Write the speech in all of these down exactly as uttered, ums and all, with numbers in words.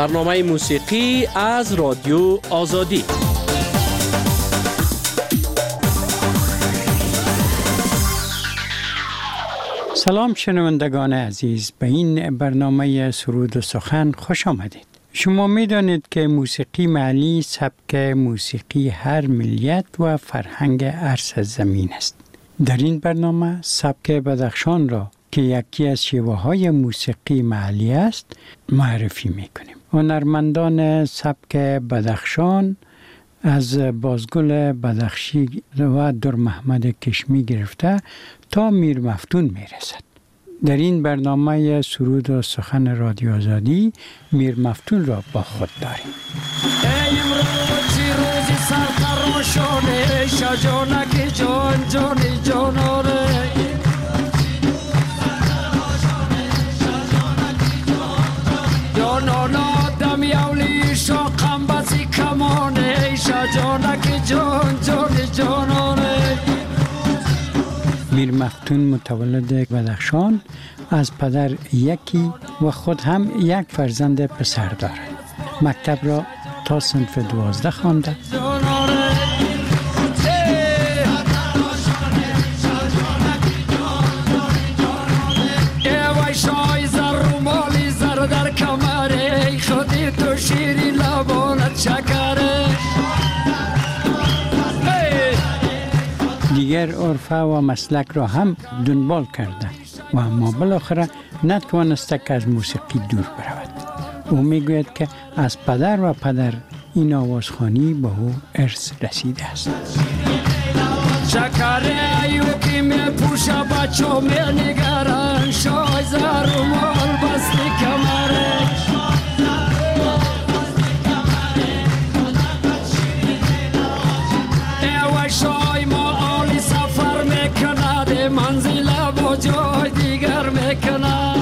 برنامه موسیقی از رادیو آزادی. سلام شنوندگان عزیز، به این برنامه سرود و سخن خوش آمدید. شما می دانید که موسیقی محلی سبک موسیقی هر ملیت و فرهنگ عرص زمین است. در این برنامه سبک بدخشان را که یکی از شیوه های موسیقی محلی است معرفی می کنیم. هنرمندان سبک بدخشان از بازگل بدخشی و در محمد کشمی گرفته تا میر مفتون می رسد. در این برنامه سرود و سخن رادیو آزادی میر مفتون را با خود داریم. ای روزی روزی سرقراشانه شجانک جان جانی جاناره جانان آدم یولی شاقم بسی کمانه شجانک جان جانی جاناره. میر مفتون متولد بدخشان، از پدر یکی و خود هم یک فرزند پسر دارد. مکتب را تا صنف دوازده خوانده. دیگر عرفه و مسلک را هم دنبال کرده و اما بالاخره نتوانسته که از موسیقی دور برود. او میگوید که از پدر و پدر این آوازخوانی به او ارث رسیده است. شکره ایوکی می پوشه بچو می نگرن شای زر و مال بستی کمره ایوه شای ما آلی سفر میکنه ده منزل با جای دیگر میکنه.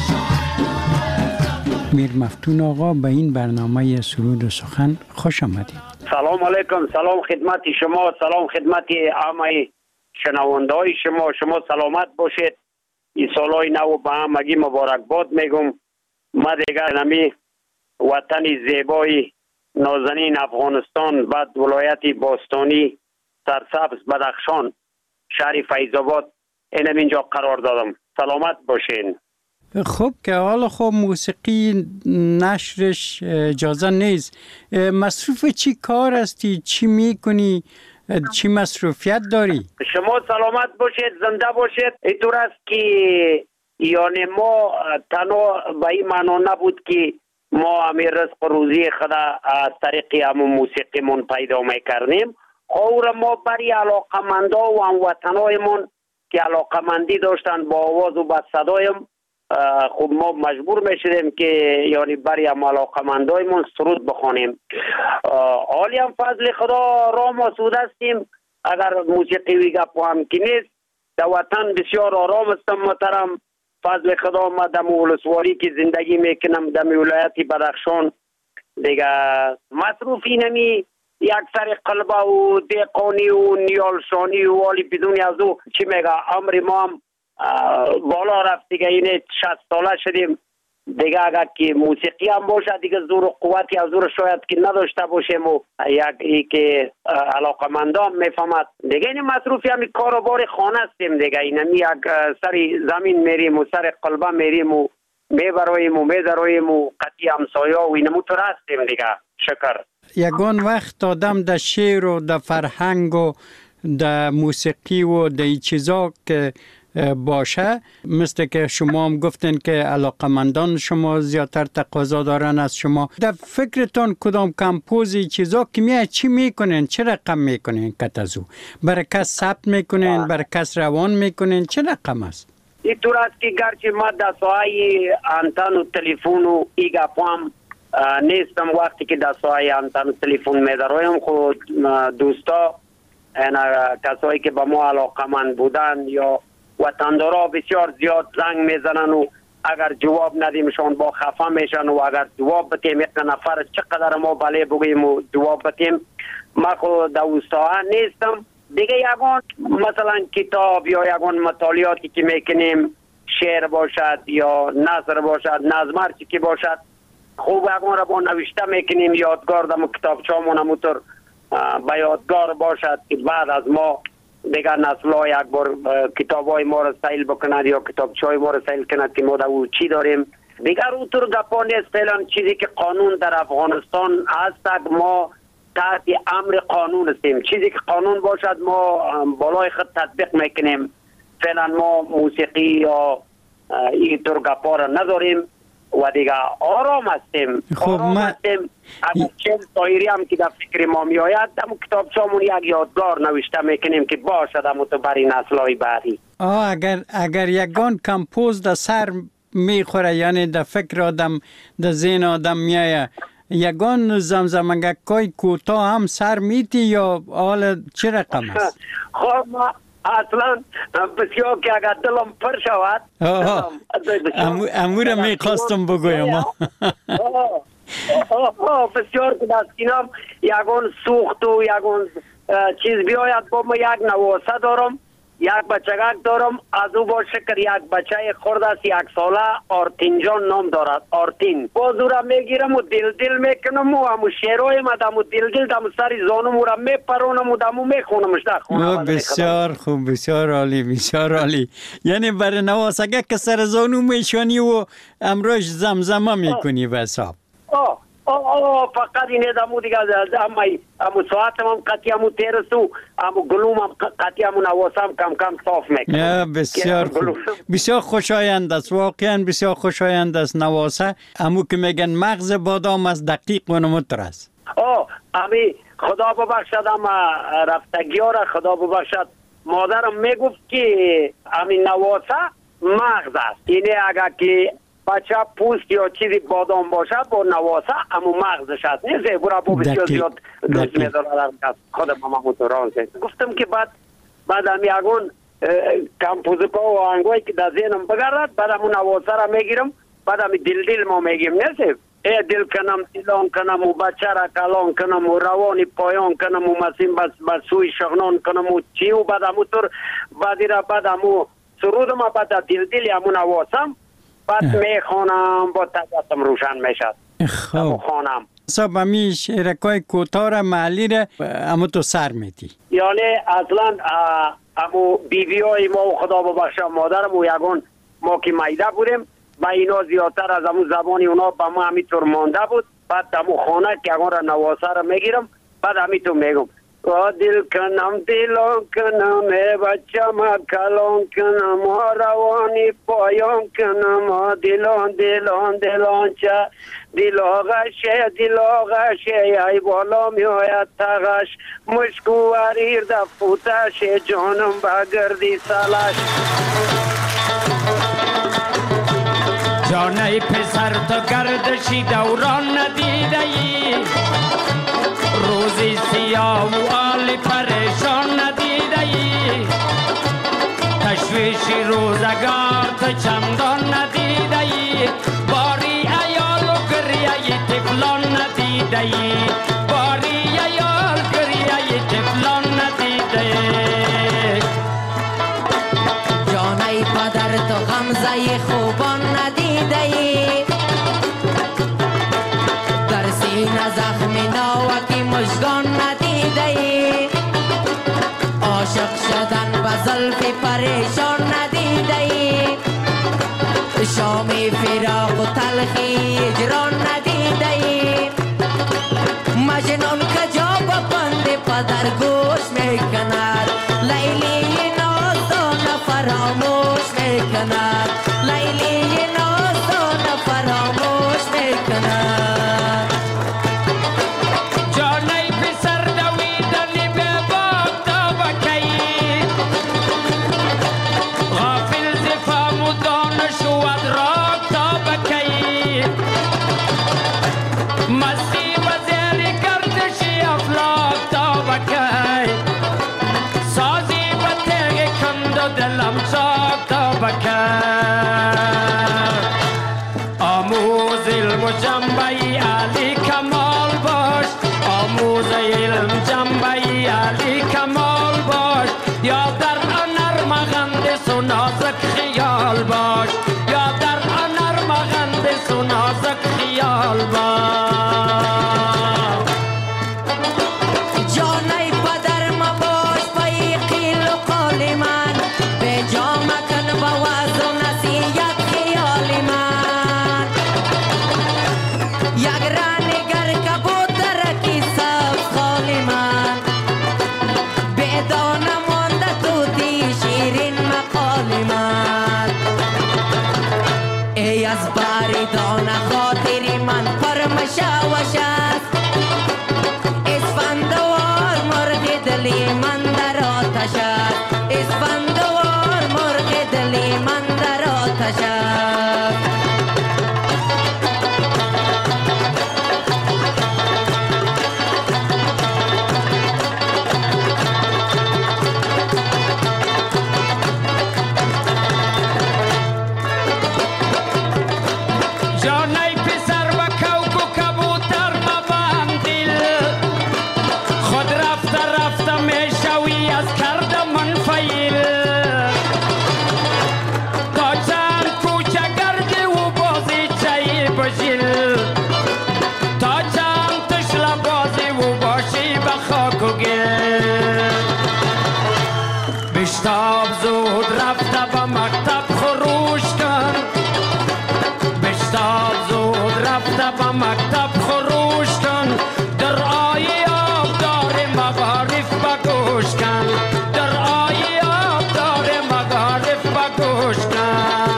میر مفتون آقا به این برنامه سرود و سخن خوش آمدید. سلام علیکم، سلام خدمت شما، سلام خدمت همه شنونده های شما. شما سلامت باشید. این سالهای نو به همگی مبارکباد میگم. ما دیگر نمی وطن زیبای نازنین افغانستان، بعد ولایت باستانی سرسبز بدخشان شهر فیض‌آباد اینم اینجا قرار دادم. سلامت باشین. خب که حالا خب موسیقی نشرش اجازه نیست. مصروف چی کار هستی؟ چی میکنی؟ چی مصروفیت داری؟ شما سلامت باشید، زنده باشید. اینطور است که یعنی ما تنها به این معنا نبود که ما همین رزق روزی خود از طریق همون موسیقی من پیدا میکردیم. اور ما برای علاقمندا و هموطنایمون که علاقمندی داشتن با آواز و با صدایم، خب ما مجبور میشدیم که یعنی برای هم علاقمندایمون سرود بخوانیم. حالی هم فضل خدا را ما سود هستیم. اگر موسیقی وی گپ هم که نیست، در وطن بسیار آرام هستم محترم. فضل خدا ما در ولسوالی که زندگی میکنم در ولایت بدخشان دیگه مصروف اینمی یک سر قلبه و دیقانی و نیالشانی و والی بدون از او چی میگه امر ما هم بالا رفت دیگه. اینه شصت ساله شدیم دیگه. اگر که موسیقی هم باشه دیگه زور و قوتی از زور شاید که نداشته باشیم و یک ای که علاقمندان میفهمد دیگه. این مصروفی هم کار و بار خانه هستیم دیگه. این هم یک سر زمین میریم و سر قلبه میریم و میبراییم و میدراییم و قطعی همسایه و اینمو تو هستیم دیگه. شکر. یگان وقت آدم در شعر و در فرهنگ و در موسیقی و در این چیزا که باشه، مثل که شما هم گفتین که علاقمندان شما زیادتر تقاضا دارن از شما، در فکرتان کدام کمپوزی چیزا که میاد چی میکنین؟ چه رقم میکنین؟ کتازو برای کس ثبت میکنین؟ برای کس روان میکنین؟ چه رقم است؟ این طور است که گرچه ما در ساحه انتن و تلفون و ای گپام نیستم، وقتی که در ساحه انتن و تلفون میدرایم خود دوستا کسایی که به ما علاقمند بودن یا وطندارا بسیار زیاد زنگ میزنن و اگر جواب ندیمشان با خفه میشن و اگر جواب بتیم یک نفر چقدر ما بله بگیم و جواب بتیم. ما خود در اوستاها نیستم دیگه. یگان مثلا کتاب یا یگان مطالعاتی که میکنیم، شعر باشد یا نثر باشد، نظم هرچی که باشد، خوب اگه ما نوشته میکنیم یادگار دم کتابچه‌مون همونطور به یادگار باشد که بعد از ما دیگر نسل ها یک بار کتاب های ما را سیل بکند یا کتابچه های ما را سیل کند که ما در او چی داریم. دیگر اونطور گپا نیست. فعلا چیزی که قانون در افغانستان هست ما تحت امر قانون هستیم. چیزی که قانون باشد ما بالای خود تطبیق میکنیم. فعلا ما موسیقی یا اینطور گپا را نداریم و دیگه آرام هستیم. خب آرام ما... هستیم. اگر چیز دایری هم که در فکر ما می آید در کتابچه‌مون یک یادگار نوشته میکنیم که باشد همون تو برای نسل‌های بعدی. آه اگر اگر یگان کمپوز در سر میخوره، یعنی در فکر آدم در ذهن آدم میایه، یگان زمزمگکای کوتاه هم سر میتی یا حال چه رقم است؟ خب ما اصلا بسیار که اگر دلم پر شود امور میخواستم بگویم. بسیار که دستینم یگان سوخت و یگان چیز بیاید با ما یک نواسه دارم، یک بچگک دارم، از او با شکر یک بچه خورد است یک ساله، آرتین جان نام دارد. آرتین باز او را میگیرم و دل دل میکنم و همو شیرهای ما دمو دل دل دمو سری زانم او را میپرونم و دمو میخونمش در خونه. بسیار خوب، بسیار عالی، بسیار عالی. یعنی برای نواسگه که سر زانو میشانی و امروش زمزمه میکنی به حساب. آه آه آه فقط اینه دمو دیگه اما امو ساعتم هم قطعی همو تیرسو امو گلوم هم قطعی همو نواسم کم کم صاف میکنم. بسیار خوب، بسیار خوشایند است، واقعا بسیار خوشایند است نواسه. امو که میگن مغز بادام از دقیق و نمتر است. آه امی خدا ببخشد اما رفتگی ها را خدا ببخشد مادرم میگفت که امی نواسه مغز است. اینه اگر که بچه پوست یا چیزی بادام باشه با نواسه امو مغزش هست. نیزه برا با بسیار زیاد دوست میدارم خودم هم موتوران زید. گفتم که بعد بعد هم یکون کمپوزکا و آهنگوی که در ذهنم بگرد بعد همون نواسه را میگیرم بعد هم دل دل ما میگیم. نیزه ای دل کنم دلان کنم و بچه را کلان کنم و روانی پایان کنم و مسیم بس بسوی شغنان کنم و چی و بعد همونطور بعدی را بعد همون سرودم بعد دل دل همون نواسم بعد میخوانم با طبیعتم روشن میشد. خب خانم صاحب همی شعرکای کوتاه را محلی را امو تو سر میتی؟ یعنی اصلا امو بیوی های ما و خدا ببخشه مادرم و یگون ما که میده بودیم با اینا زیادتر از امو زبانی اونا با ما همیطور مانده بود. بعد امو خانه که یگون را نواسه را میگیرم بعد همیطور میگم و دل کنم دلان کنم ای بچه ما کلان کنم و روانی پایان کنم و دلان دلان دلان چه دل آغشه دل آغشه ای بالا می آید تغش مشکو وریر دفوتش جانم بگردی سلش. جانه پسر تو گردشی دوران ندیده ای، روزی سیاه و آلی پریشان ندیده ای، تشویشی روزگار تو چندان ندیده ای، باری ایال و گریه تفلان ندیده ای، باری ایال گریه تفلان ندیده ای. جانه پدر تو غمزه خوبان ندیده ای، در سینه زخمی ناوکی مشگان ندیده ای، عاشق شدن به زلف پریشان ندیده ای، شامی فراق و تلخی اجران ندیده ای، مجنون کجا با بند پدر گوش میکند، لیلی نازدان فراموش میکند، لیلی نازدان فراموش میکند. آموز علم جنبه علی کمال باش، آموز علم جنبه علی کمال باش، یا در انر مغندس و نازک خیال باش، یا در انر مغندس و نازک خیال باش. آتش است اسفندوار مرغ دلی من در آتش است بشتاب زود رفته به مکتب خروش کن بشتاب زود رفته به مکتب خروش کن در آیه آبدار مغارف بگوش کن در آیه آبدار مغارف بگوش کن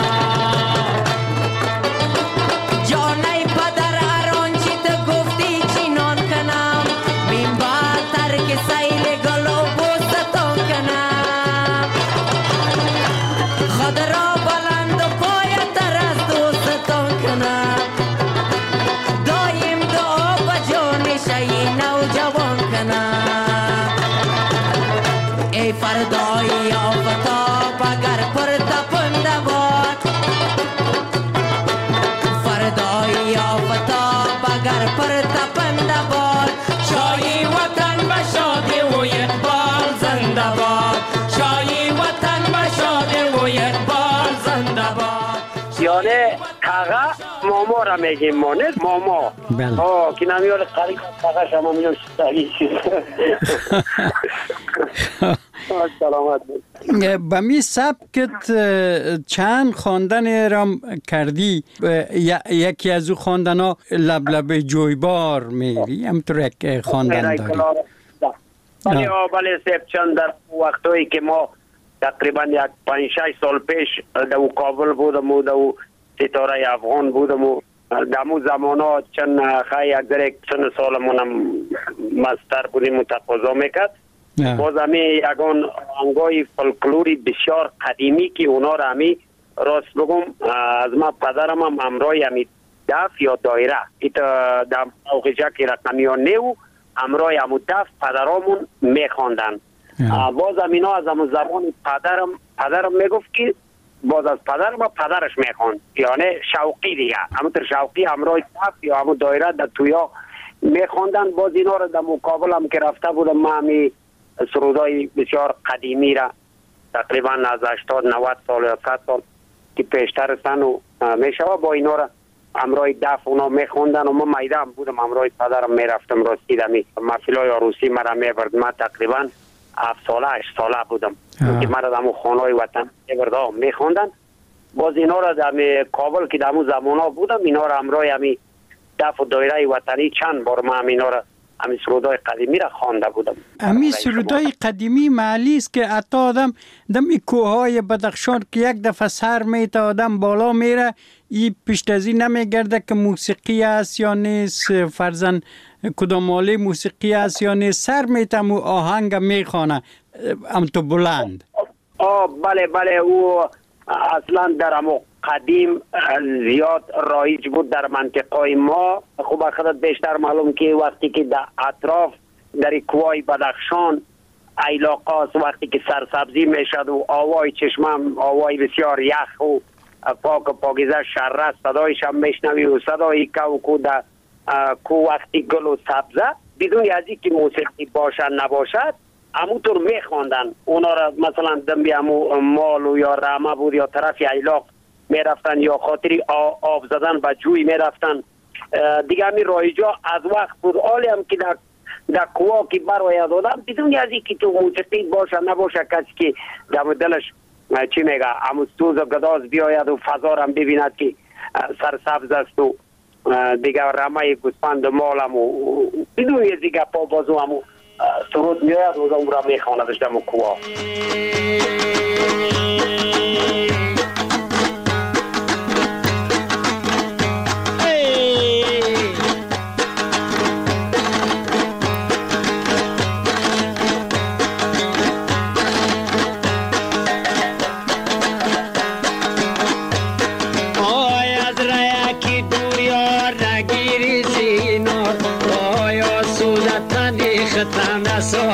جانای پدر ارانچی تو گفتی چینان کنم بین باتر که سیل گلو بوستان کنم خود را بلند و پایتر از دوستان کنم دایم دعا با جان شی نوجوان کنم ای فردای آفتاب اگر پر تپنده باد فردای آفتاب اگر پر تپنده باد شایی وطن به شادی و اقبال زنده باد شایی وطن به شادی و اقبال زنده باد یعنی تاغا ماما را میگیم ما نه ماما بله. آه که نمیاره قریب تاغا شما میگم شستایی سلامت بود به می سبکت چند خواندن رام کردی یکی از او خواندن ها لب جویبار میری همطور یک خواندن داری بله بله سیب چند در وقتایی که ما تقریبا یک پنج شش سال پیش در کابل بودم و در ستاره افغان بودم و در مو زمان ها چند خیلی یک در یک سن سالمونم مستر بودیم و تقاضا میکرد باز همی یکان آهنگای فولکلوری بسیار قدیمی که اونا را همی راست بگم از ما پدرم هم همراه همی دف یا دایره ایتا در موقعی که رقمی ها نیو همراه همو دف پدرامون میخواندن باز هم اینا از همون زمان پدرم پدرم میگفت که باز از پدرم پدرش میخواند یعنی شوقی دیگه همونطور شوقی همراه دف یا همون دایره در تویا میخواندن باز اینا را در مقابل هم که رفته بودم ما همی سرودای بسیار قدیمی را تقریبا از هشتاد نود سال یا صد سال که پیشتر سن و میشوه با اینا را همراه دف اونا میخوندن و ما میده هم بودم همراه پدرم میرفتم راستی دمی محفلای عروسی مرا میبرد ما تقریبا هفت ساله هشت ساله بودم که مرا دمو خانهای وطن میبرد میخوندن باز اینا را دمی کابل که دمو زمان ها بودم اینا را همراه همی دف و دایره وطنی چند بار ما هم اینا را همی سرودای قدیمی را خوانده بودم همی سرودای قدیمی محلی است که حتی آدم دم ای کوههای بدخشان که یک دفعه سر میته آدم بالا میره ای پشت از این نمیگرده که موسیقی است یا نیست فرزن کدام آله موسیقی است یا نیست سر میتم و آهنگ میخوانه ام تو بلند آه بله بله او اصلا در امو قدیم زیاد رایج بود در منطقه ما خوب خودت بیشتر معلوم که وقتی که در اطراف در کوهای بدخشان علاقه وقتی که سرسبزی میشد و آوای چشمم آوای بسیار یخ و پاک و پاکیزه شره صدایش هم میشنوی و صدای کو کو در کو وقتی گل و سبزه بدون از اینکه موسیقی باشد نباشد همونطور میخواندن اونا را مثلا دنبی همو مال و یا رامه بود یا طرف علاق میرفتن یا خاطری آب زدن به جوی میرفتن دیگه همی رایجا از وقت بود حالی هم که در در کوها که برای دادم بدون از اینکه تو موسیقی باشه نباشه کسی که در دلش چی میگه همون سوز و گداز بیاید و فضا هم ببیند که سرسبز است و دیگه رمه گوسفند مال هم و بدون از دیگه پا بازو هم سرود میاید و اون را میخواندش در کوها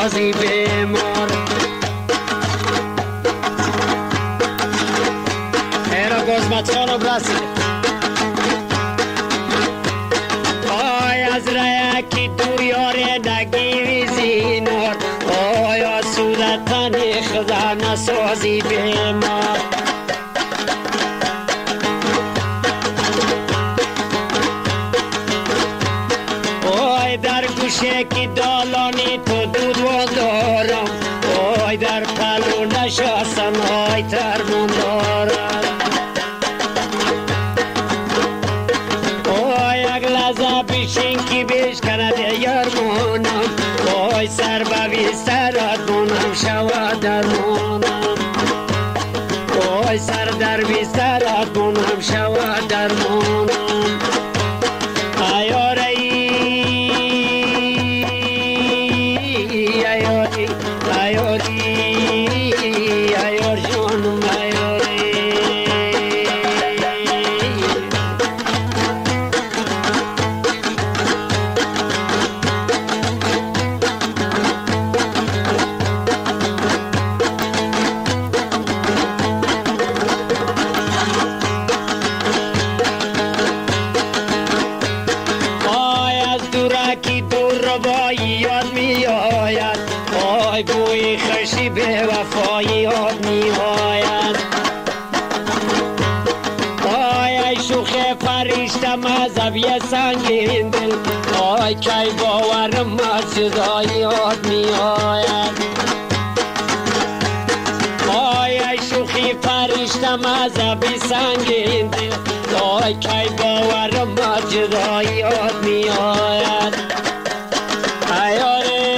نسازی بیمار. ایرا گزمت خانم رسید آی از رایکی دور یاره نگیری زینار آی آسودتنی خدا نسازی بیمار. آی در گوشه کی دالانی تو دود و دارم آی در پلو نشستن آی ترمون دارم آی یک لحظه بیشین کی بیش کنده یارمونم آی سر بوی سرات مونم شود درمونم آی سر در بی سرات مونم شود درمونم. آیاره مذهبی سنگین دل آی کی باورم مسجدای یاد می آید آی ای شوخی فرشته مذهبی سنگین دل آی کی باورم مسجدای یاد می آید. ایاره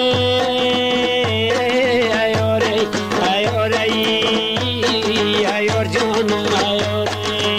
ایاره ایاره ایار جانم ایاره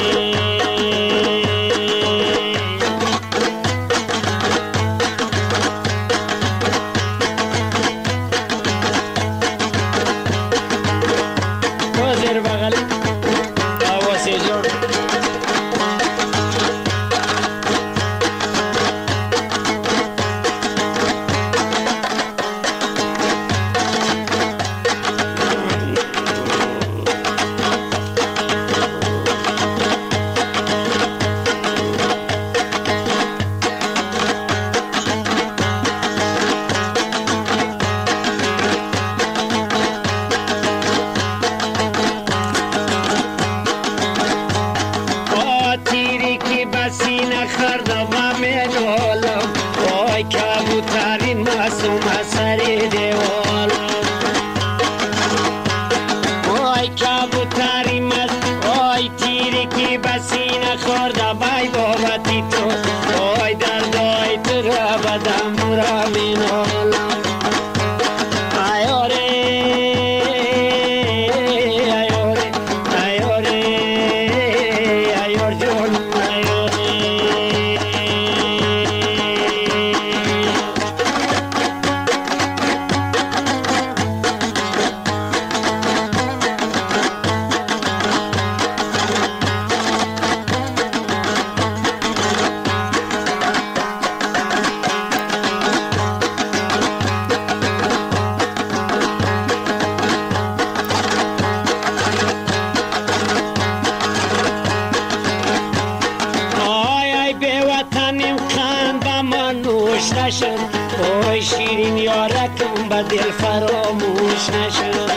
اوی شیرین یارکم با دل فراموش نشد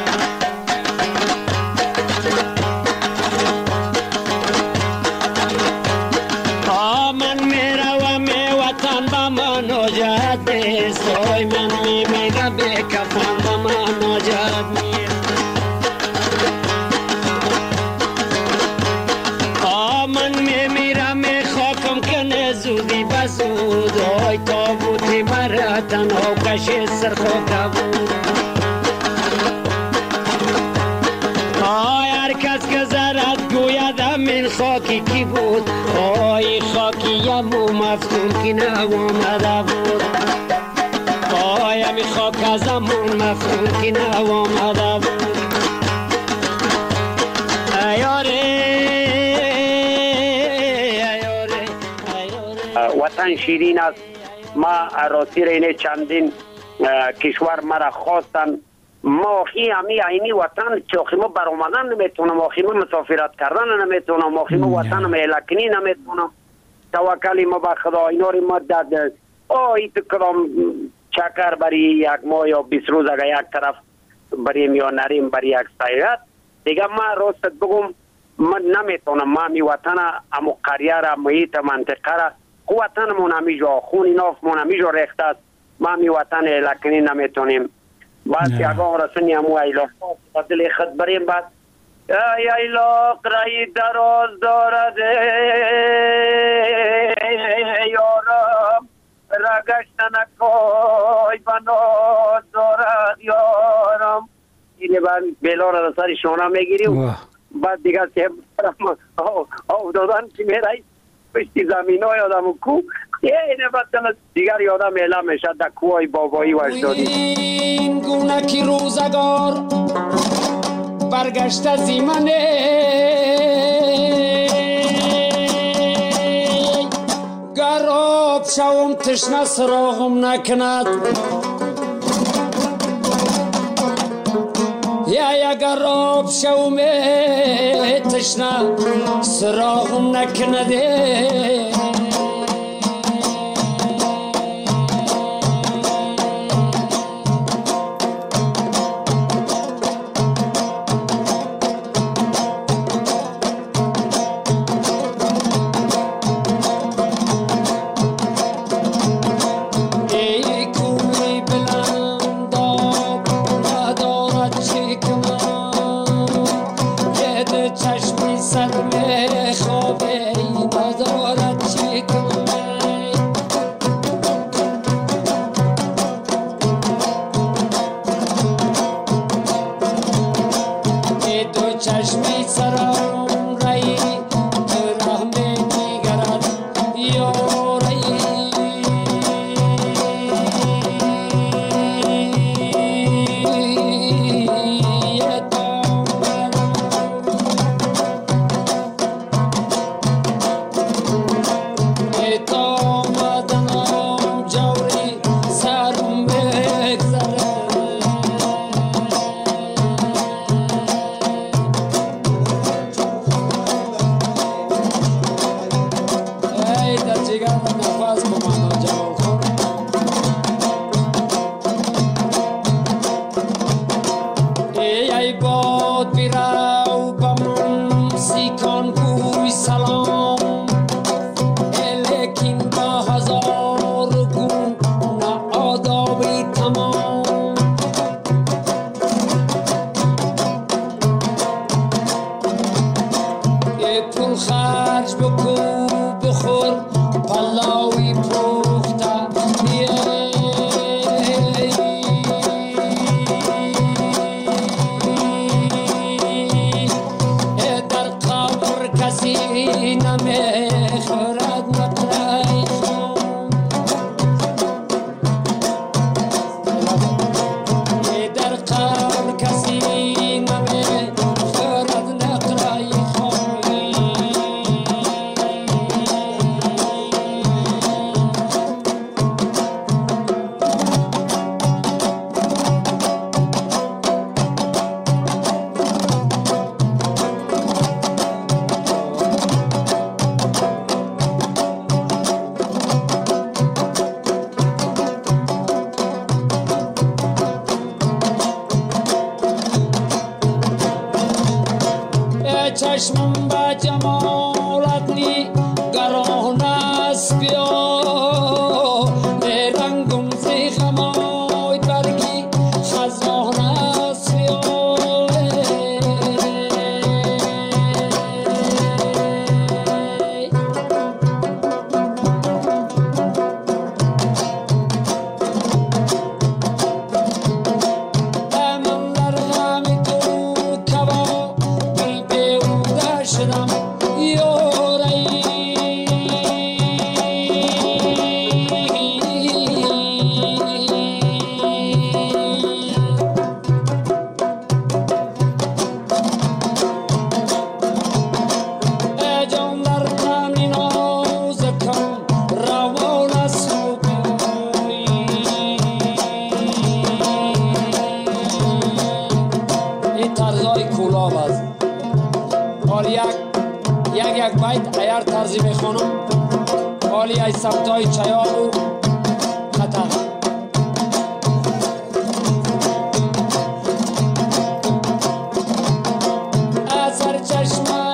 من میروم وطن با من نجات بیست اوی من میمیرم به کفن با من نجات میست من میمیرم خاکم کنه زودی بسود اوی تابوتی مرا تنها کشی سر خوکا بود آی هر کس که زرد گوید من خاکی کی بود آی خاکی یمو مفتون کی نو آمده بود آی همی خاک ازمون مفتون کی نو آمده بود ایاره وطن شیرین است. ما عراسی رینه چندین کشور مرا خواستن ما خی همی عینی وطن چاخیمو برآمدن نمیتونم آخیمو مسافرت کردن نمیتونم آخیمو وطن مهلکنی نمیتونم توکلی ما به خدا اینا رو ما داد آی تو کدام چکر بری یک ماه یا بیست روز اگر یک طرف بریم یا نریم بری یک سیرت دیگه ما راست بگم من نمیتونم ما می وطن امو قریه را محیط منطقه را وطن مون همیجا خونی ناف مون همیجا ریخته است ما می وطن لکنی نمیتونیم بعد یکان رسونی همو ایلاق دل خود بریم بعد ای ایلاق رای دراز دارد یارم رگشتن کوی بناز دارد یارم اینه بعد بیلا را سر شانه میگیریم بعد دیگه سیم آو دادن که میرای پشتی زمین های آدم و کو اینه بعد دیگر یادم اعلام میشه در کوهای بابایی و اجدادی این گونه کی روزگار برگشت زیمنه گراب شوم تشنه سراغم نکند یا اگر آب شوم تشنه سراغم نکنده چشمم با جمالت نی گران است بیا به رنگم زی غمای برگی خزان است بیا گلاب است. حال یک یک یک بیت ایار طرزی میخونم. حالی ای سبتای چیان و خطر. اثر چشمه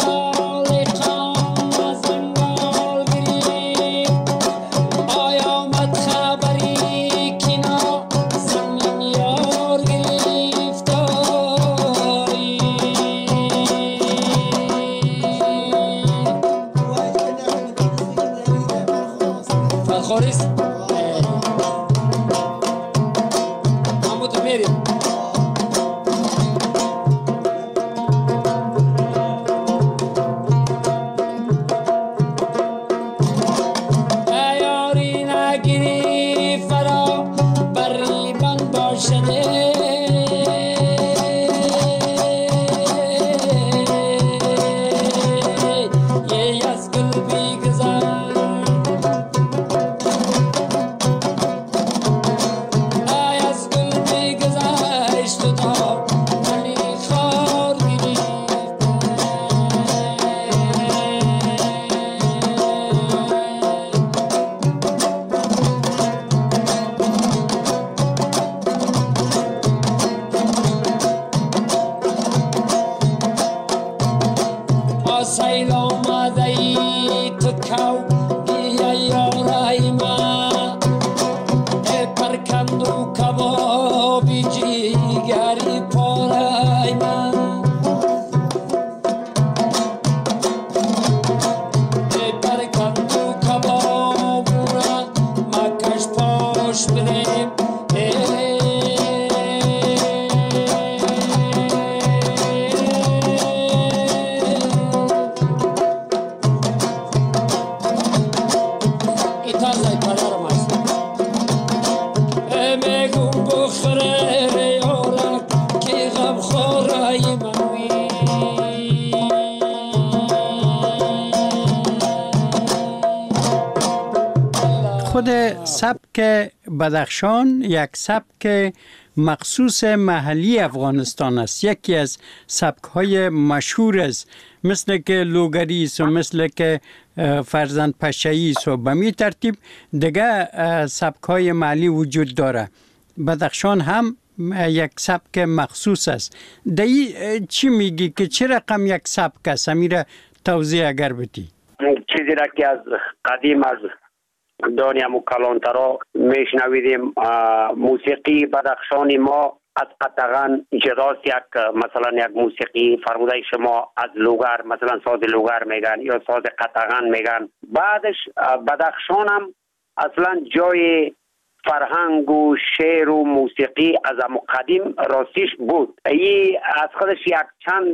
خود سبک بدخشان یک سبک مخصوص محلی افغانستان است. یکی از سبک‌های مشهور است، مثل که لوگری است و مثل که فرزند پشه‌ای است و به می ترتیب دیگه سبک‌های محلی وجود داره. بدخشان هم یک سبک مخصوص است. دایی چی میگی که چه رقم یک سبک است؟ امیره توضیح اگر بدی. چیزی را که از قدیم از دانیم و کلانترا میشنویدیم، موسیقی بدخشانی ما از قطغن جداست. یک مثلا یک موسیقی فرموده شما از لوگر، مثلا ساز لوگر میگن یا ساز قطغن میگن. بعدش بدخشان هم اصلا جای فرهنگ و شعر و موسیقی از قدیم راستیش بود. ای از خودش یک چند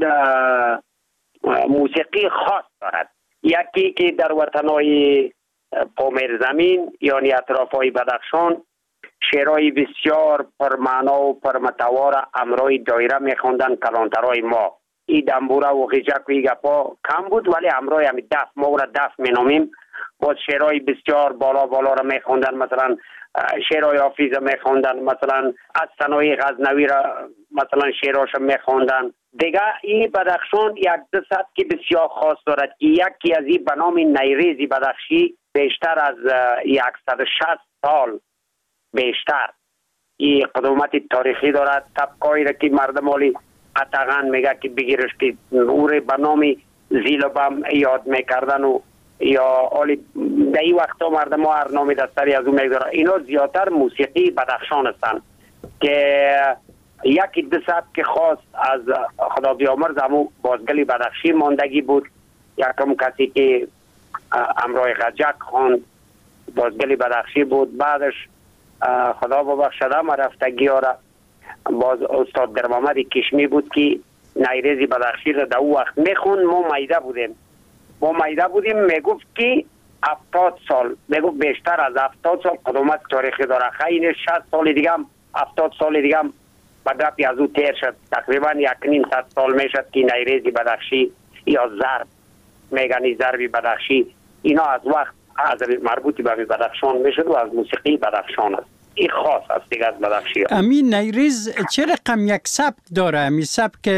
موسیقی خاص دارد. یکی که در وطنهای پامیر زمین یعنی اطرافای بدخشان شعرهای بسیار پرمعنا و پرمتوار امرای دایره میخوندن کلانترای ما. ای دنبوره و غیجک و ای گپا کم بود، ولی امرای همی دف ما را دف مینامیم. باز شعرهای بسیار بالا بالا را میخوندن، مثلا شعرهای حافظ را میخوندن، مثلا از ثنای غزنوی را مثلا شعراش میخوندن. دیگه این بدخشان یک دو سبک بسیار خاص دارد. یکی از این به نام نیریزی بدخشی بیشتر از صد و شصت سال بیشتر این قدومت تاریخی دارد. طبقایی را که مردم حالی قطغن میگه که بگیرش که او را به نام زیلبم یاد میکردن و یا حالی در این وقتا مردم ها هر نامی دستری از او میگذارن. اینا زیادتر موسیقی بدخشان هستند که یکی دو سبک خاص از خدا بیامرز همو بازگلی بدخشی ماندگی بود. یکم کسی که امرای غجک خواند بازگلی بدخشی بود. بعدش خدا ببخشده ما رفتگی ها را باز استاد در محمد کشمی بود که نیریزی بدخشی را در او وقت میخوند. ما میده بودیم ما میده بودیم میگفت که هفتاد سال، میگفت بیشتر از هفتاد سال قدومت تاریخی داره. خیلی شصت سال دیگه هم هفتاد سال دیگه هم بدرپی از او تیر شد. تقریبا یک نیم صد سال میشد که نیریزی بدخشی یا ضرب میگنی ضربی بدخشی اینا از وقت از مربوطی به بدخشان میشد و از موسیقی بدخشان است. این خاص است دیگه از بدخشی. امین نیریز چه رقم یک سبک داره؟ امی سبک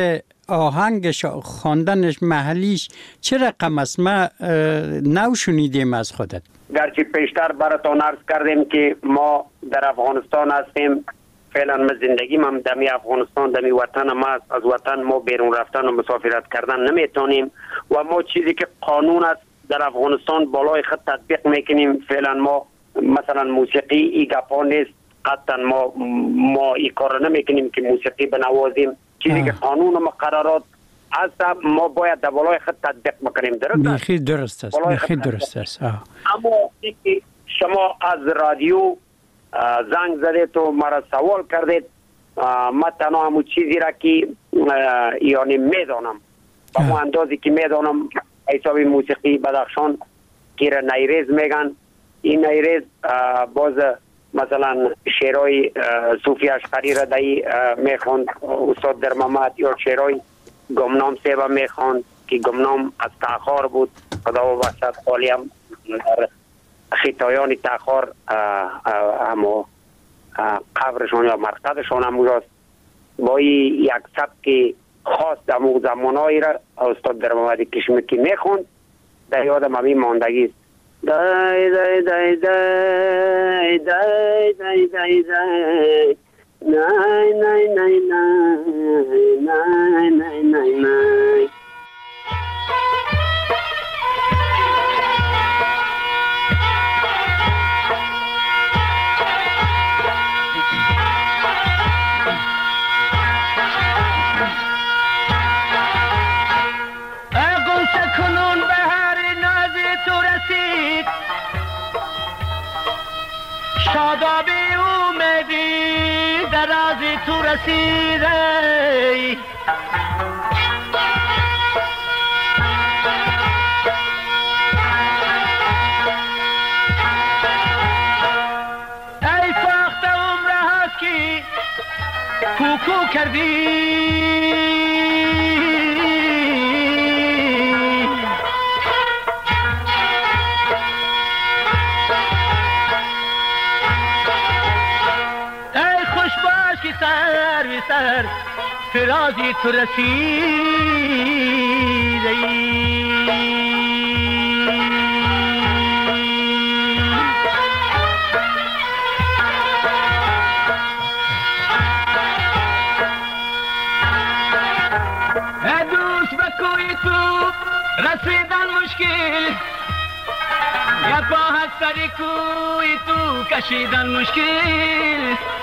آهنگش خواندنش محلیش چه رقم است؟ ما نو شنیدیم از خودت. گرچه پیشتر براتون عرض کردیم که ما در افغانستان هستیم، فعلا ما زندگی هم دمی افغانستان دمی وطن ما است. از وطن ما بیرون رفتن و مسافرت کردن نمیتونیم و ما چیزی که قانون است در افغانستان بالای خط تطبیق میکنیم. فعلا ما مثلا موسیقی ای گپا نیست، قطعا ما ما ای کار نمیکنیم که موسیقی بنوازیم. چیزی که قانون و مقررات از ما باید در بالای خط تطبیق بکنیم. درست است؟ بخیر درست است. بخیر درست است. اما اینکه شما از رادیو زنگ زدید و مرا سوال کردید، من تنها همون چیزی را که یعنی میدانم با همون اندازی که میدانم حساب موسیقی بدخشان که را نیریز میگن. این نیریز باز مثلا شعرهای صوفی اشقری را دایی میخوند استاد در محمد، یا شعرهای گمنام سیبا میخوند که گمنام از تاخار بود، خدا و بخشد خالی هم خیتایان تاخار همو قبرشون یا مرقدشون هم اونجاست. با یک سبک خاص در مو زمانهایی را استاد در محمد کشمکی میخوند، در یادم همین ماندگی است. دای دای دای دای دای دای دای دای نای نای نای نای نای نای نای نای. شادابی اومدی درازی تو رسیده، ای فاخت عمره هست که کوکو کردی، سر فرازی تو رسیده. دوست به کوی تو رسیدن مشکل، یا پا از سری کوی تو کشیدن مشکل.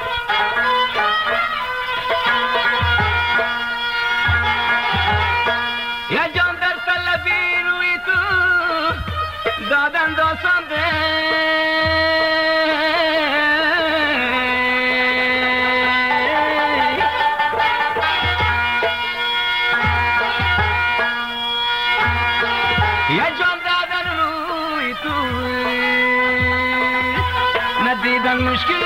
یا جان در طلبی روی تو دادن داستان ده، یا جان دادن روی تو ندیدن مشکل.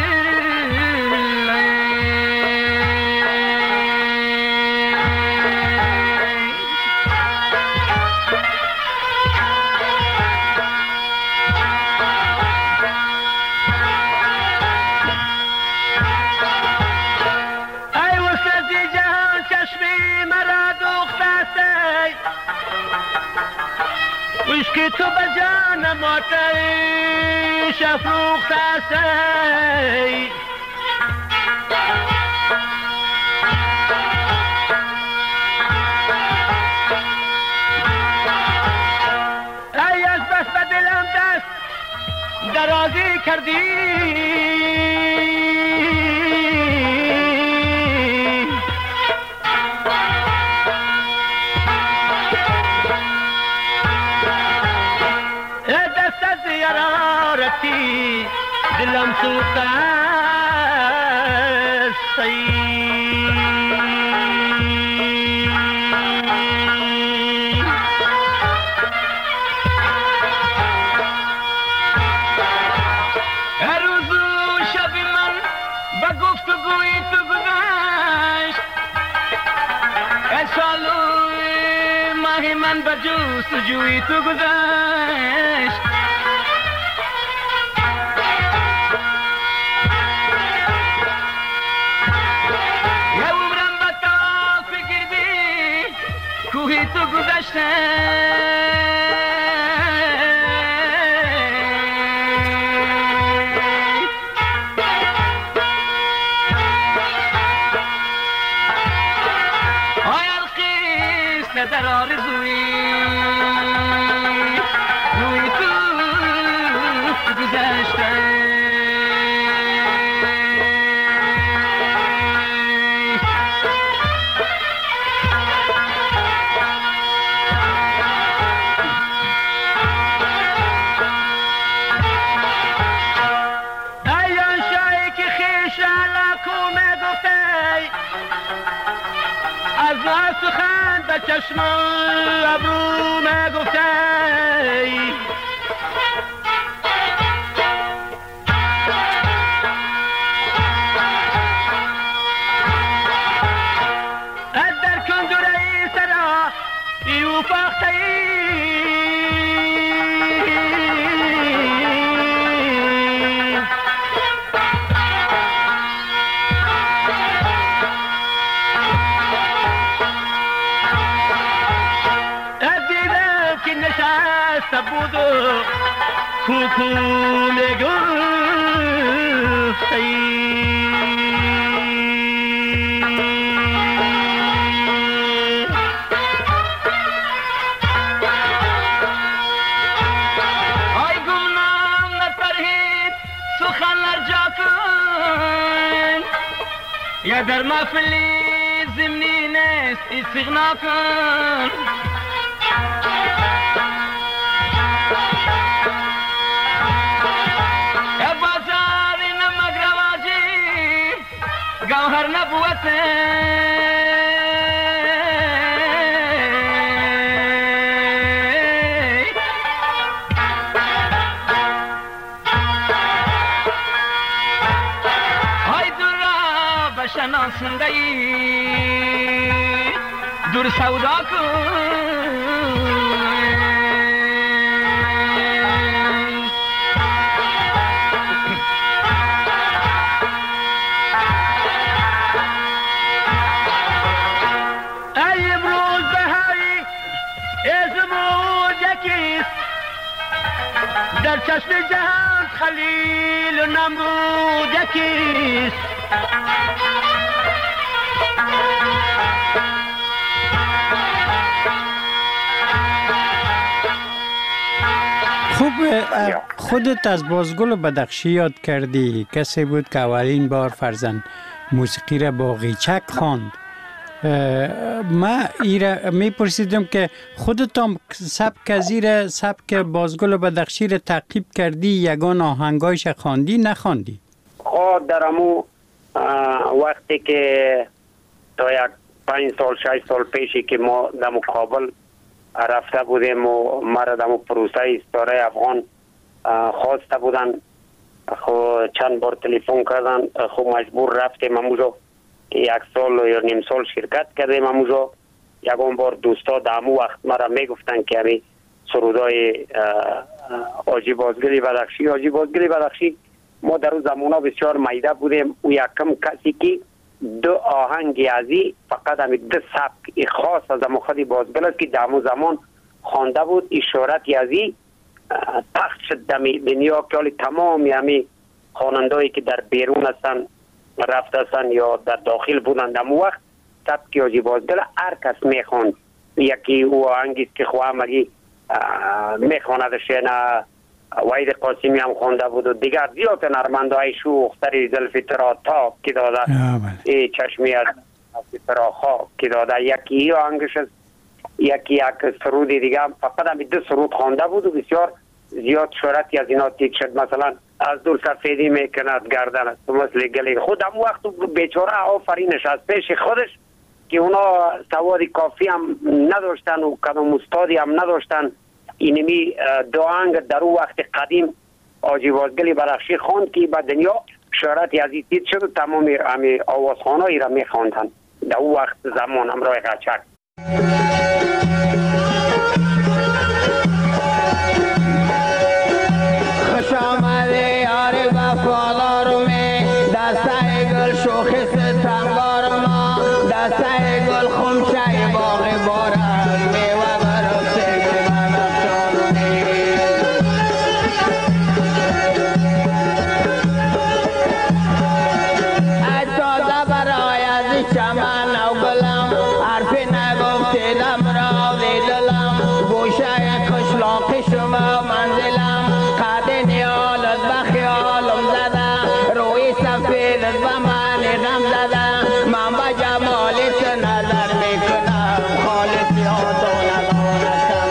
که تو به جانم آتش افروخته هستی، ای از بس به دلم دست درازی کردی، دلم سوخته استی. هر روز و شب من به گفتگوی تو گذشت، ای سال و ماه من به جستجوی تو گذشت. گذشته آی القیس در آرزوی روی تو گذشته سخن به چشم ابرو مگفته از در کندوره سرا ایو فاخته بودو کوکو میگفتی آی گمنام نپرهید سخن ارجا کن یا در محفلی زمینی نیست استغنا کن گوهر نبوته های دور را بشناسنده ای دور سودا کن در چشم جهان خلیل و نمرود یکیست خوب خودت از بازگل و بدخشی یاد کردی، کسی بود که اولین بار فرزند موسیقی را با قیچک خواند. ما ایره می پرسیدم که خودت هم سبک زیر سبک بازگل و بدخشی را تعقیب کردی، یگان آهنگایش خواندی نخواندی؟ خب در امو وقتی که تا یک پنج سال شش سال پیشی که ما در مقابل رفته بودیم و مرا در پروسه ستاره افغان خواسته بودن، خب چند بار تلفن کردن، خب مجبور رفتیم اموجا یک سال یا نیم سال شرکت کردیم اموجا. یکون بار دوستا در امو وقت مرا میگفتن که همی سرودای آجی بازگلی بدخشی آجی بازگلی بدخشی ما در اون زمانا بسیار میده بودیم و یکم کسی که دو آهنگ ازی فقط همی دو سبک خاص از امو خودی بازگل است که در امو زمان خوانده بود. اشارت ازی پخش شد دمی دنیا که تمام همی خوانندهایی که در بیرون هستن رفته هستن یا در داخل بودن در امو وقت سبک آجی بازگل هر کس میخواند. یکی او آهنگیست که خواه مگی میخواندش نه وحید قاسمی هم خونده بود و دیگر زیاد نرمندهای شوختری زلفی ترا تاب که داده ای چشمی از ترا خواب که داده یکی آهنگش است. یکی یک سرودی دیگه هم فقط هم دو سرود خونده بود و بسیار زیاد شهرتی از اینا تیک شد. مثلا از دور سفیدی میکند گردن است مثل گلی خود هم وقت بیچاره آفرینش از پیش خودش که اونا سواد کافی هم نداشتن و کدام استادی هم نداشتن. اینمی دو آهنگ در اون وقت قدیم آجی بازگلی بدخشی خواند که به دنیا شهرتی از این شد و تمام همی آوازخوانایی را میخواندن در اون وقت زمان همراه قچک. خوش آمده یار وفادار می دسته گل شوخی ستمگار ما دسته گل خمچه باغ بارم میوه چمن و گلم حرف نگفتیدم را دیدلم گوشه قشلاق شما منزلم قد نیال از بخیالم زده روی سفید از من غم زده من با جمالت نظر میکنم خالص یادو ندارستم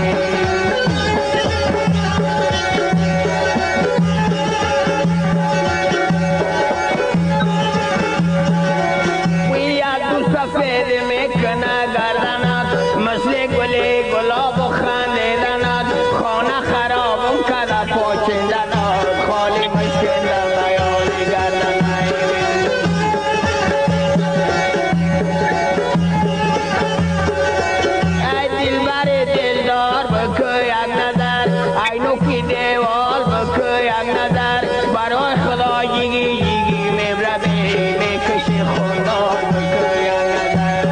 وی یک دو سفید میکنه گردنت مثل گلی گلاب و خندیدنت خانه خرابم کده پاچیدنت خالی مشکندم بیانی گردنت ای دلبر دلدار بکو یک نظر ای نوکی دیوال بکو یک نظر برای خدا جیگی جیگی میبرمی میکشی خوندار بکو یک نظر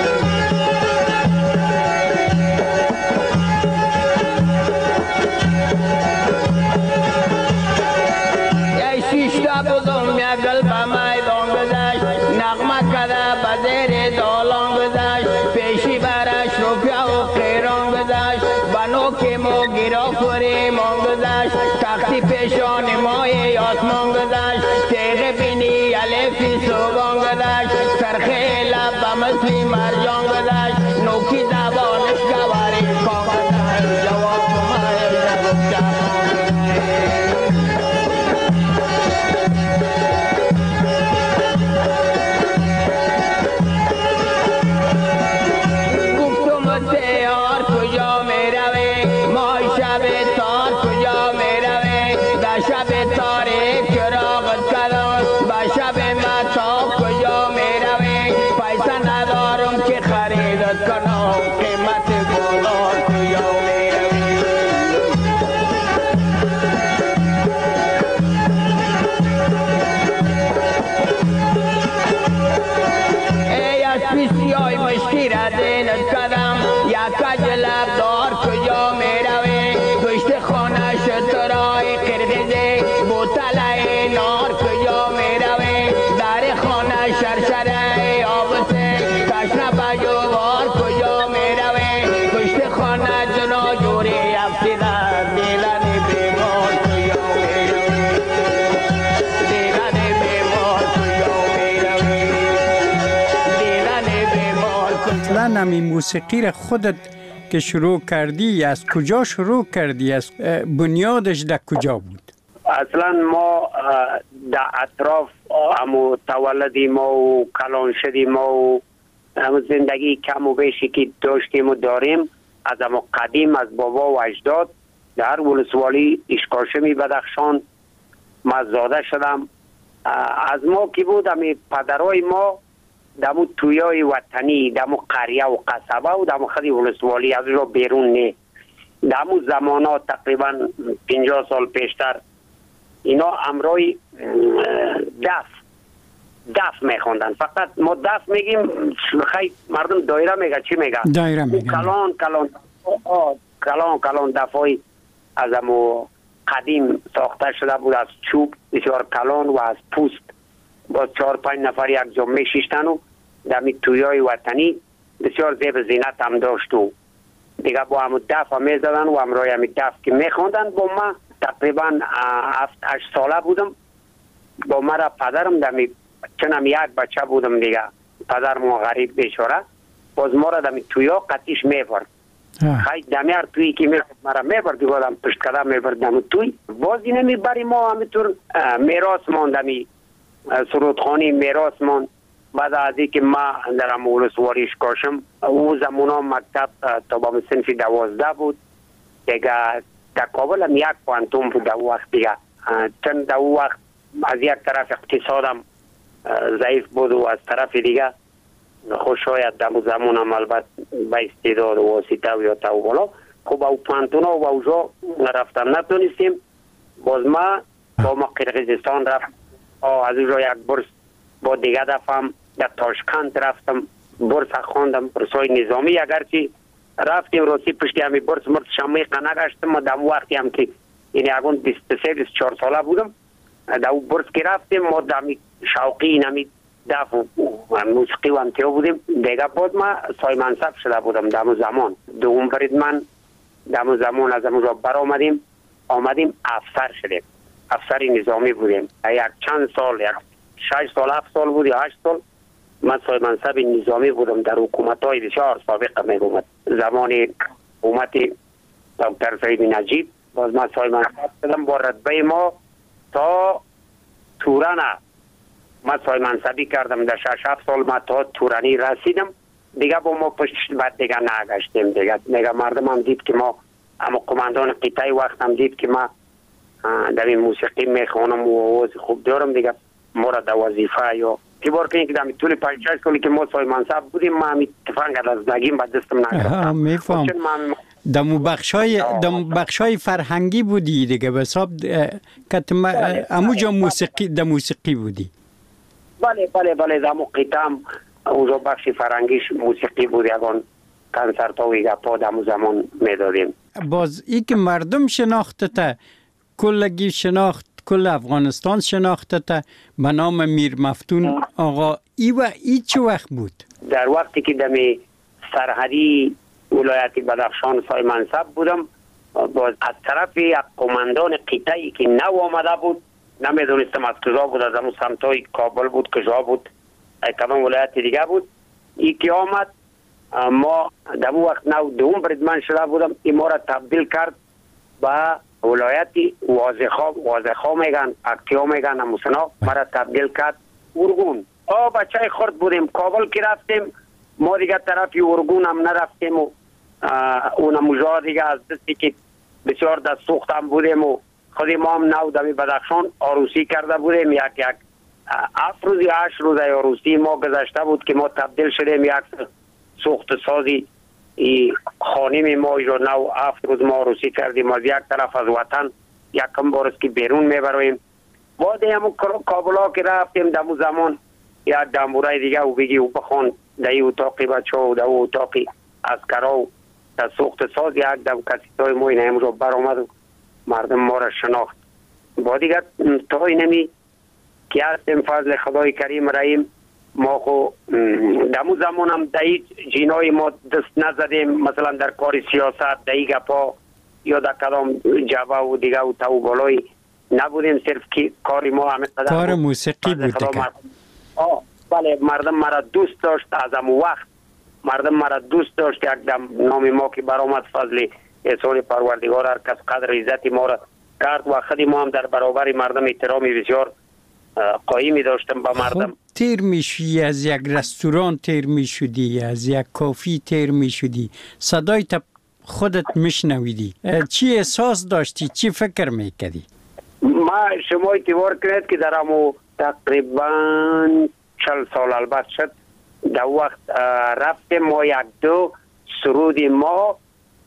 ای شیشتا بودم یک گل به میدان گذشت نغمه کده به زیر دالان گذشت پیشی برش روپیا و قیران گذشت بنو که مو گرافوری مان گذشت تختی پیشان مای آسمان گذشت تیغ بینی الفی سوگان گذشت سرخه لب به مثلی مرجان گذشت نوکی زبانش گواری کان گذشت جواب کمای جواب جواب گفتم تیار کجا می روی مای شب تار کجا می روی در شب تاریک چراغت کدام با شب متاب کجا می روی پیسه ندارم که خریدت کنم قیمت گلار کجا می روی ای از پیسیای مشکی را دینت کدم یک کجلب دار کجا می روی گشت خانه شترای قرقزه بوتله نار کجا می روی در خانه شرشره آبسه تشنه بجوار کجا می روی گشت خانه جنا جوری افتیده دیلن بیمار کجا می روی دیلن بیمار کجا می روی دیلن بیمار کجا اصلا همین موسیقی را خودت که شروع کردی از کجا شروع کردی از اه، بنیادش در کجا بود؟ اصلا ما اه، در اطراف همو تولدی ما و کلان شدی ما و همو زندگی کم و بیشی که داشتیم و داریم از همو قدیم از بابا و اجداد در ولسوالی اشکاشمی بدخشان ما زاده شدم. اه، از ما که بود همی پدرای ما دمو تویای وطنی دمو قریه و قصبه و دمو خدی ولسوالی از رو بیرون نه دمو زمانا تقریبا پنجاه سال پیشتر اینا امرای دف دف میخوندن. فقط ما دف میگیم خیلی مردم دایره میگه چی میگه دایره میگه کلان کلان کلان کلان دفای از امو قدیم ساخته شده بود از چوب بسیار کلان و از پوست با چهار پنج نفر یک جا میشیشتن و دمی تویای وطنی بسیار زیب زینت هم داشت و دیگه با همو دف هم میزدن و همراه همی دف که میخوندن. با ما تقریبا هفت هشت ساله بودم با مرا پدرم دمی چنم یک بچه بودم دیگه پدر ما غریب بیچاره باز ما را دمی تویا قطیش میبرد خیلی دمی هر تویی که میبرد مرا میبرد دیگه دم پشت کده میبرد دمی توی باز اینه میبری ما همیتور میراث ماندمی سرودخانی میراث ماند. بعد از اینکه ما در ولسوالی کاشم او زمانا مکتب تا با صنف دوازده بود دیگه در کابل هم یک پانتون بود در وقت دیگه چند در وقت از یک طرف اقتصادم ضعیف بود و از طرف دیگه خوش شاید در زمان هم البته با استعداد و واسطه و یا تا و بالا خب او پانتون ها و اوجا رفتم نتونستیم. باز ما با ما قرقیزستان رفت از اوجا یک برس با دیگه دفعم در تاشکند رفتم برس خواندم برسای نظامی اگرچه رفتیم روسی پشتی همی برس مرد شمی قنه گشتم و در وقتی هم که این اگون بیست و سه بیست و چهار ساله بودم در برس که رفتیم ما در شوقی این همی دف و موسیقی و امتیاز بودیم. دیگه بعد ما سای منصب شده بودم دم زمان. دوم برید من دم زمان از اونجا بر آمدیم آمدیم افسر شدیم. افسر نظامی بودیم. یک چند سال، یک شش سال، هفت سال بود یا هشت سال من سای منصب نظامی بودم در حکومت های بسیار سابقه میگومد. زمان حکومت دکتر سعید نجیب باز من سای منصب شدم با رتبه ما تا توران. من سای منصبی کردم در شش هفت سال ما تا تورانی رسیدم. دیگه با ما پشت بعد دیگه نگشتیم. دیگه دیگه مردم هم دید که ما اما قماندان قطعی وقت هم دید که ما در این موسیقی میخوانم و آواز خوب دارم. دیگه ما را در وظیفه یا تیبار کنید که در طول پنج شش سالی که ما سای منصب بودیم ما همی تفنگ از نگیم با دستم نگرفتم. میفهم. دمو بخشای دمو بخشای فرهنگی بودی دیگه به حساب کتم اموجا موسیقی د موسیقی بودی. بله بله بله دمو قطعم اونجا بخش فرهنگیش موسیقی بود. یکان کنسرت ها و گپا دمو زمان میدادیم. باز ای که مردم شناخته تا کلگی شناخت کل افغانستان شناخته تا به نام میر مفتون آقا ای و ای چه وقت بود؟ در وقتی که دمی سرحدی ولایت بدخشان سای منصب بودم باز از طرف یک قماندان قطعی که نو آمده بود نمیدونستم از کجا بود، از همون سمتای کابل بود کجا بود کدام ولایت دیگه بود. ای که آمد ما در اون وقت نو دوم بریدمن شده بودم. این ما را تبدیل کرد به ولایتی واضحا واضحا میگن اکتیا میگن هموسنا ما را تبدیل کرد ارگون. آه بچه خورد بودیم کابل که رفتیم ما دیگه طرفی ارگون هم نرفتیم و اونم مجا دیگه از دستی که بسیار دست سوخت هم بودیم و خودی ما هم نو دمی بدخشان آروسی کرده بودیم. یک یک هفت روز یا هشت روز آروسی ما گذشته بود که ما تبدیل شدیم یک سوخت سازی خانیم ما ایجا نو هفت روز ما آروسی کردیم از یک طرف از وطن یکم بارست که بیرون میبرویم. بعد همون کابلا که رفتیم دمو زمان یا دمورای دیگه او بگی او بخون در این اتاقی بچه ها و در او اتاقی از کرا و در سوخت ساز یک دم کسی تای ما این همون رو بر آمد و مردم ما را شناخت. با دیگه تا اینمی که هستیم فضل خدای کریم رحیم ما خو دمو زمان هم در این جینای ما دست نزدیم مثلا در کار سیاست در این گپا یا در کدام جبه و دیگه و تو بالای نبودیم. صرف که کاری ما همه کار موسیقی بود دیگه. آه بله مردم مرا دوست داشت. از همون وقت مردم مرا دوست داشت. یک دم نام ما که برآمد فضل احسان پروردگار هر کس قدر عزت ما را کرد و خودی ما هم در برابر مردم احترامی بسیار قایمی داشتم با مردم. خب تیر میشی از یک رستوران تیر میشدی از یک کافی تیر میشدی صدای تا خودت میشنویدی چی احساس داشتی چی فکر میکردی؟ ما شما اعتبار کنید که در همو تقریبا چل سال البته شد در وقت رفتیم ما یک دو سرود ما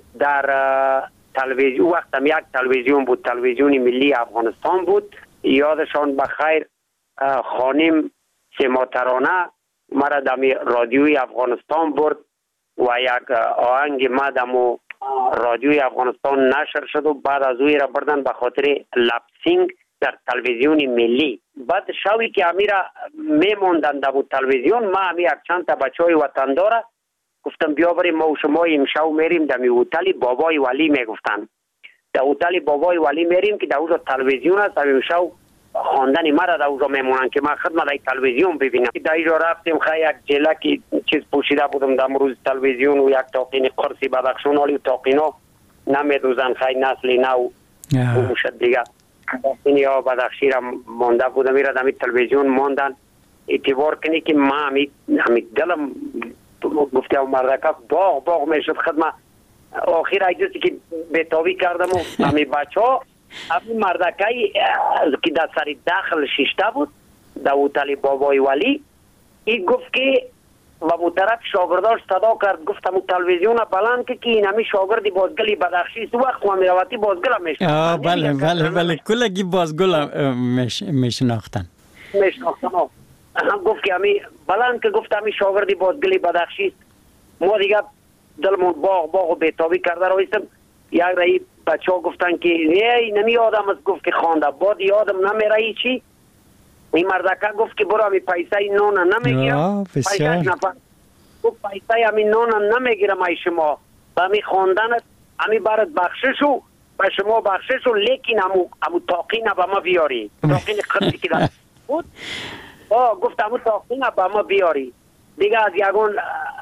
در تلویزیون وقت هم یک تلویزیون بود تلویزیون ملی افغانستان بود یادشان بخیر خانم سیماترانه مرا دمی رادیوی افغانستان برد و یک آهنگ ما دمو رادیوی افغانستان نشر شد و بعد از اوی را بردن به خاطر لپسینگ در تلویزیون ملی. بعد شوی که امیرا میموندن در تلویزیون ما همی یک چند تا بچه های وطنداره گفتم بیا بریم ما و شما امشو میریم در هتل بابای ولی میگفتن در هتل بابای ولی میریم که در اونجا تلویزیون است امشو خواندن مرا در اونجا میمونن که من خدمت در تلویزیون ببینم. در اینجا رفتیم خیلی یک جلکی چیز پوشیده بودم در روز تلویزیون و یک تاقین قرصی بدخشان حالی و تاقینا نمیدوزن خیلی نسلی نو بوشد دیگه این یا بدخشی را مانده بودم میرا در تلویزیون ماندن اعتبار کنی که ما همی دلم گفته و مردکه باغ باغ میشد خدمت آخر ایجاسی که بیتابی کردم و همی بچه ها همین مردکه که در سری داخل شیشته بود در هتل بابای ولی این گفت که و بو طرف شاگرداش صدا کرد گفتم تلویزیون بلند که که این همی شاگردی بازگلی بدخشی است وقت و میرواتی بازگل هم میشناختن. آه بله بله بله کلگی بازگل میشناختن میشناختن گفت که همی بلند که گفت همی شاگردی بازگلی بدخشی است. ما دیگه دلمون باغ باغ و بیتابی کرده رویستم یک رایی بچه ها گفتن که نه نمی آدم از گفت که خوانده بعد یادم نمیره چی این مردکه گفت که برو همی پیسه نون نمیگیرم. بسیار نفر گفت پیسه همی نون نمیگیرم ای شما و همی خواندنت همی برات بخشش و به شما بخشش و لیکن همو همو تاقین با ما بیاری. تاقین خرسی که دارد بود آه گفت همو تاقین با ما بیاری. دیگه از یکون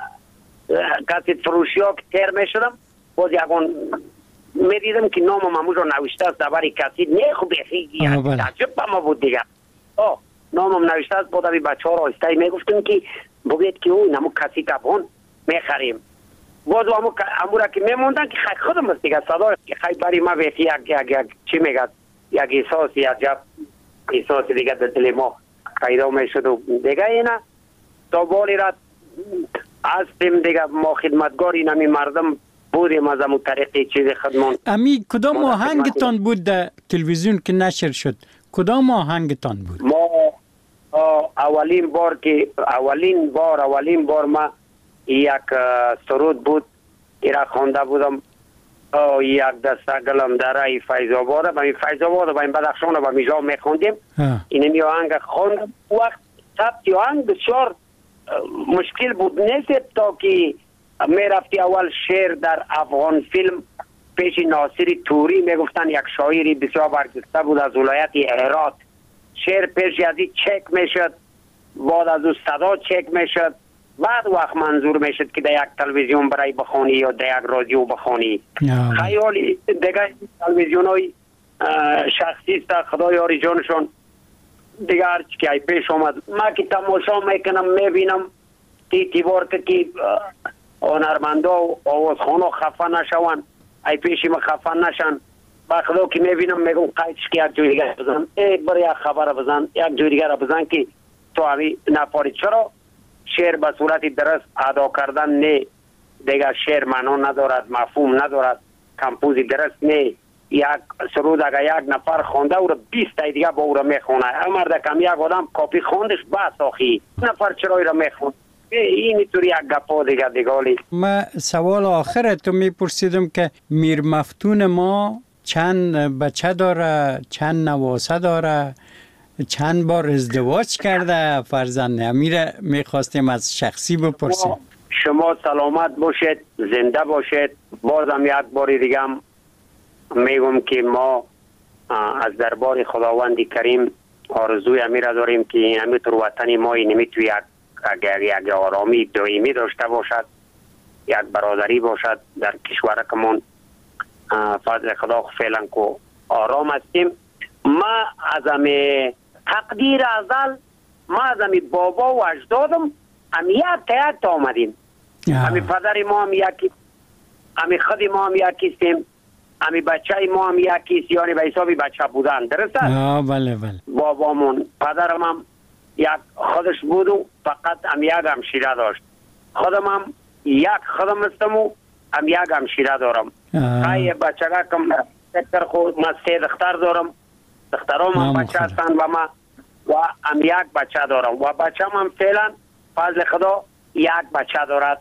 کسی فروشی ها که تیر می شدم باز یکون می دیدم که نام همو رو نوشته است دبری کسی نه خوب بخیگی عجب با ما بود دیگه. آه نامم نوشته است بود همی بچه ها را آستایی می گفتم که بگید که او نمو کسی کبان می خریم. باز همو همو را که می موندن که خیلی خودم است دیگه صدا که خیلی بری ما بخی یک یک یک چی میگد یک احساس یک جب احساس دیگه در دل ما پیدا می شد و دیگه اینا تا بالی را هستیم دیگه ما خدمتگاری نمی مردم بودیم از همون طریقی چیز خدمون. امی کدام آهنگتان بود در تلویزیون که نشر شد؟ کدام آهنگتان بود؟ ما اولین بار که اولین بار اولین بار ما یک سرود بود ایرا خوانده بودم یک دسته گلم در ای فیض آباد و این فیض آباد و این بدخشان و میجا میخوندیم. این می آهنگ خوندم وقت ثبت آهنگ بسیار مشکل بود نیست تا که می رفتی اول شعر در افغان فیلم پیش ناصری توری می گفتن یک شاعری بسیار برجسته بود از ولایت هرات شعر پیش یزی چک می شد بعد از او صدا چک می شد بعد وقت منظور می شد که در یک تلویزیون برای بخونی یا در یک رادیو بخونی. خیالی دیگه تلویزیون های شخصی است خدا یاری جانشون دیگه هرچی که ای پیش آمد ما که تماشا میکنم میبینم تی تیوار که هنرمندا و آوازخونا خفه نشون ای پیش ما خفه نشن با خدا که میبینم میگم قیدش که یک جوی دیگر بزن ای برای یک خبر بزن یک جوی دیگر بزن که تو همی نفاری چرا شعر به صورت درست ادا کردن نه دیگه شعر معنا ندارد مفهوم ندارد کمپوزی درست نه یک سرود اگر یک نفر خونده او را بیست تا دیگه با او را میخونه امرده کم یک آدم کاپی خوندش بس آخی نفر چرا را میخونه این طوری یک گپا دیگه دیگالی. ما سوال آخر تو میپرسیدم که میر مفتون ما چند بچه داره چند نواسه داره چند بار ازدواج کرده فرزند امیره میخواستیم از شخصی بپرسیم. شما سلامت باشید زنده باشید. بازم یک باری دیگه هم میگم که ما از دربار خداوند کریم آرزوی امیر داریم که این همینطور وطنی ما اینمی توی یک اگر یک آرامی دائمی داشته باشد یک برادری باشد در کشورکمون فضل خدا فعلا که آرام هستیم. ما از همی تقدیر ازل ما از همی بابا و اجدادم هم یک تیت آمدیم. همی پدر ما هم یکی همی خود ما هم یکیستیم همی بچه ما هم یکیست یعنی به حسابی بچه بودن درسته؟ آه بله بله. بابامون پدرم هم یک خودش بود و فقط هم یک همشیره داشت. خودم هم یک خودم هستم و هم یک همشیره دارم. خیلی بچه کم دکتر خود ما سه دختر دارم. دخترام هم بچه هستن و ما و هم یک بچه دارم و بچه هم فعلا فضل خدا یک بچه دارد.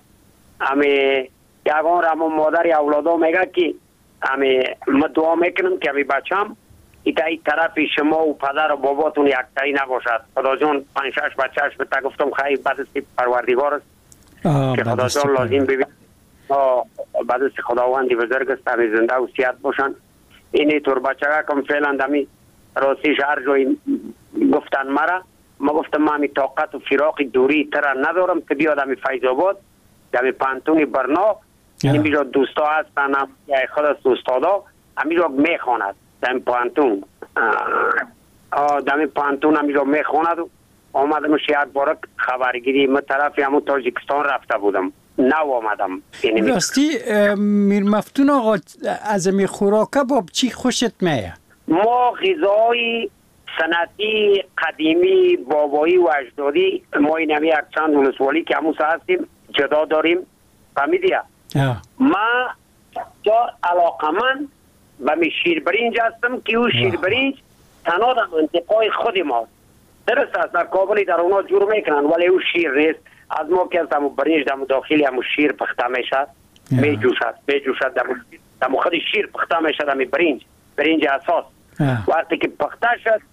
همی یکان را همون مادر اولادا میگه که همی ما دعا میکنم که همی بچه هم ایتایی طرف شما و پدر و باباتون یک تایی نباشد. خدا جان پنج شش بچهش به تا گفتم خیلی بدستی پروردگار است که خدا جان لازم ببین بدستی خداوندی بزرگ است همی زنده و سیاد باشن. اینی طور بچه کم فعلا همی راستیش هر جایی گفتن مرا ما گفتم ما همی طاقت و فراق دوری تر ندارم که بیاد همی فیض آباد همی پانتونی برنا همی جا دوستا هستن هم خود از دوستادا همی جا میخواند دمی پانتون دمی پانتون همی جا میخواند و آمدمش یک بارک خبرگیری من طرفی همون تاجیکستان رفته بودم نو آمدم. راستی میر مفتون آقا از امی خوراکه باب چی خوشت میه؟ ما غذای سنتی قدیمی بابایی و اجدادی ما این همی یک چند ولسوالی که همون هستیم جدا داریم فهمیدیه؟ ما جا علاقه من و می شیر برینج هستم که او شیر برینج تنها در منطقه خود ما درست است در کابلی در اونا جور میکنن ولی او شیر نیست از ما که از همون برینج در داخلی همون شیر پخته میشد می جوشد می جوشد در خود شیر پخته میشد همی برینج برینج اساس وقتی که پخته شد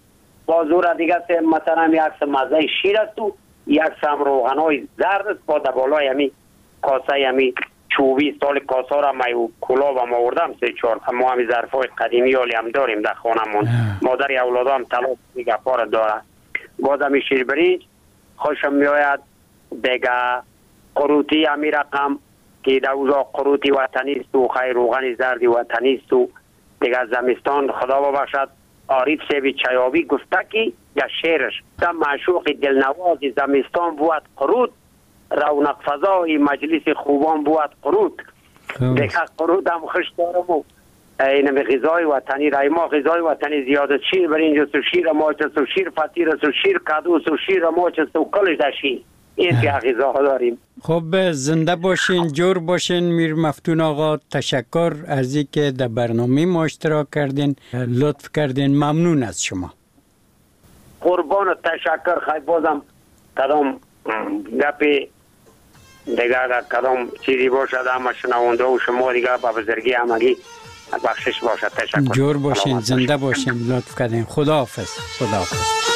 بازور دیگه مثلا یک سم مزه شیر است و یک سم روغنای زرد است با دبالای همی کاسه همی چوبی سال کاسه را می کلاب هم آوردم سه چهار ما همی ظرفای قدیمی حالی هم داریم در خانمون. مادر اولادام طلاق دیگه پار داره. باز همی شیر برنج خوشم میآید دیگه قروتی همی رقم که در اوزا قروتی وطنی است و خیر روغن زردی وطنی است و دیگه زمستان خدا ببخشد عارف سیبی چیابی گفته که یا شعرش تا معشوق دلنواز زمستان بود قرود رونق فضای مجلس خوبان بود قرود دیگه قرود هم خوش دارم و این غذای وطنی رای ما غذای وطنی زیاده شیر برنج و شیر ماچ و شیر فطیر و شیر کدوس و شیر ماچ و کلش داشین این که غذا داریم. خب زنده باشین، جور باشین. میر مفتون آقا تشکر از اینکه در برنامه ما اشتراک کردین، لطف کردین، ممنون از شما. قربان تشکر. خیلی بازم کدام گپی دیگه کدام چیزی باشد همه شنونده و شما دیگه با بزرگی همگی بخشش باشد. تشکر. جور باشین، زنده باشین، لطف کردین. خداحافظ. خداحافظ.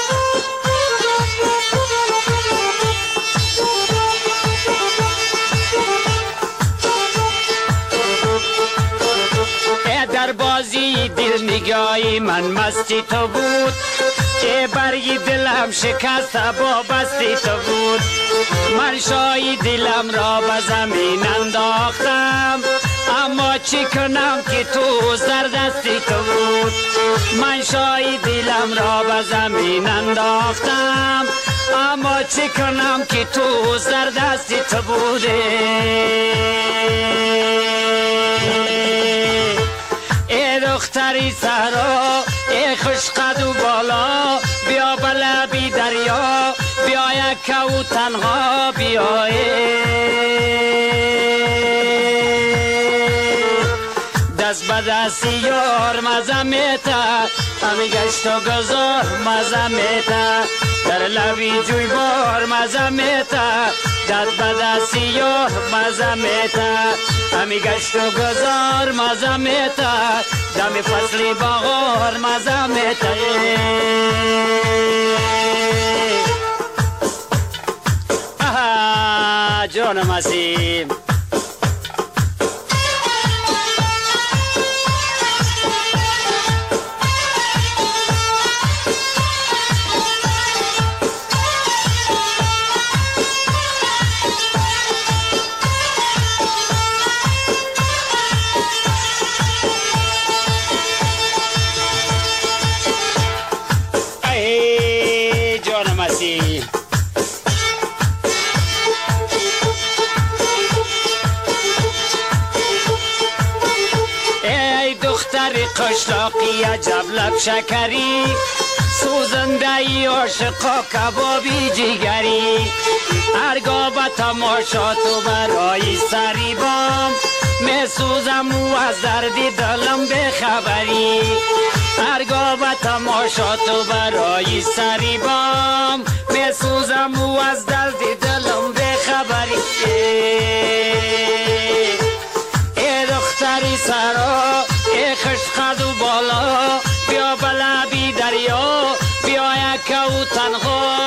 در بازی دل نگاهی من مستی تو بود که برگی دلم شکست با بستی تو بود. من شایی دلم را به زمین انداختم اما چی کنم که تو زردستی تو بود. من شایی دلم را به زمین انداختم اما چی کنم که تو زردستی تو بوده. ای دختری سرا ای خوش قد و بالا بیا بلبی دریا بیا یک و تنها بیا دست به دستی یار مزه میتا همی گشت و گذار مزه میتا در لبی جوی بار مزه میتا دست به دستی یار مزه میتا همی گشت و گذار مزه میتا دم فصلی بغار مزه میتا. آها جانم هستیم قشلاقی عجب لب شکری سوزنده ای عاشقا کبابی جگری هرگاه به تماشا تو برای سری بام می سوزم و از دردی دلم بخبری هرگاه به تماشا تو برای سری بام می سوزم و از دردی دلم بخبری. ای دختری سرا ای خوش قد و بالا بیا بلبی دریا بیا یک و تنها